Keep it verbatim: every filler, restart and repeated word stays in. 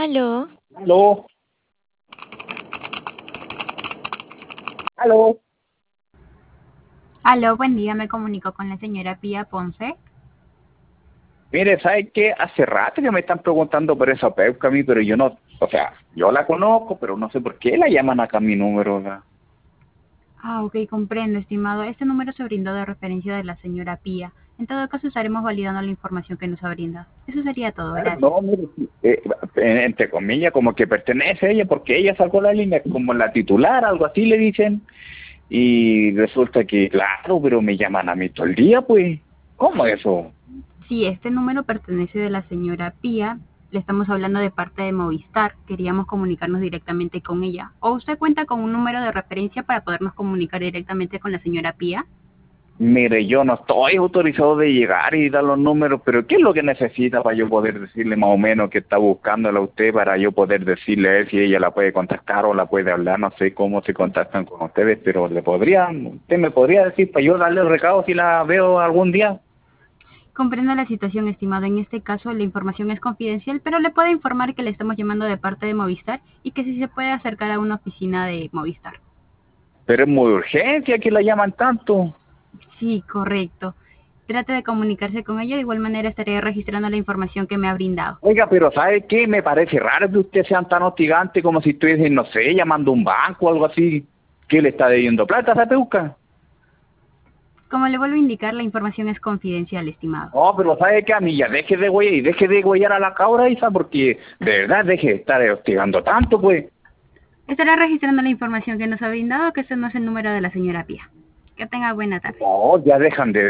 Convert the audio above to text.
Aló, Aló, aló. Aló, buen día, me comunico con la señora Pía Ponce. Mire, ¿sabe qué? Hace rato que me están preguntando por esa peuca a mí, pero yo no, o sea, yo la conozco, pero no sé por qué la llaman acá a mi número, ¿verdad? Ah, ok, comprendo, estimado. Este número se brindó de referencia de la señora Pía. En todo caso, estaremos validando la información que nos ha brindado. Eso sería todo, Ah, gracias. no, mire, sí, eh, eh, entre comillas, como que pertenece a ella, porque ella sacó la línea como la titular, algo así le dicen, y resulta que, claro, pero me llaman a mí todo el día, pues, ¿cómo eso? Sí, este número pertenece de la señora Pía. Le estamos hablando de parte de Movistar. Queríamos comunicarnos directamente con ella. ¿O usted cuenta con un número de referencia para podernos comunicar directamente con la señora Pía? Mire, yo no estoy autorizado de llegar y dar los números, pero ¿qué es lo que necesita para yo poder decirle más o menos que está buscándola a usted para yo poder decirle a él si ella la puede contactar o la puede hablar? No sé cómo se contactan con ustedes, pero le podrían, usted me podría decir para yo darle el recado si la veo algún día. Comprendo la situación, estimado. En este caso, la información es confidencial, pero le puedo informar que le estamos llamando de parte de Movistar y que si se puede acercar a una oficina de Movistar. Pero es muy urgencia que la llaman tanto. Sí, correcto. Trate de comunicarse con ella. De igual manera, estaré registrando la información que me ha brindado. Oiga, pero ¿sabe qué? Me parece raro que usted sean tan hostigantes como si estuviesen, no sé, llamando a un banco o algo así. ¿Qué le está debiendo plata a esa peuca? Como le vuelvo a indicar, la información es confidencial, estimado. No, pero ¿sabe qué, amiga? Deje de güey y deje de güeyar a la cabra esa porque de verdad deje de estar hostigando tanto, pues. Estaré registrando la información que nos ha brindado, que ese no es el número de la señora Pía. Que tenga buena tarde. No, ya dejan de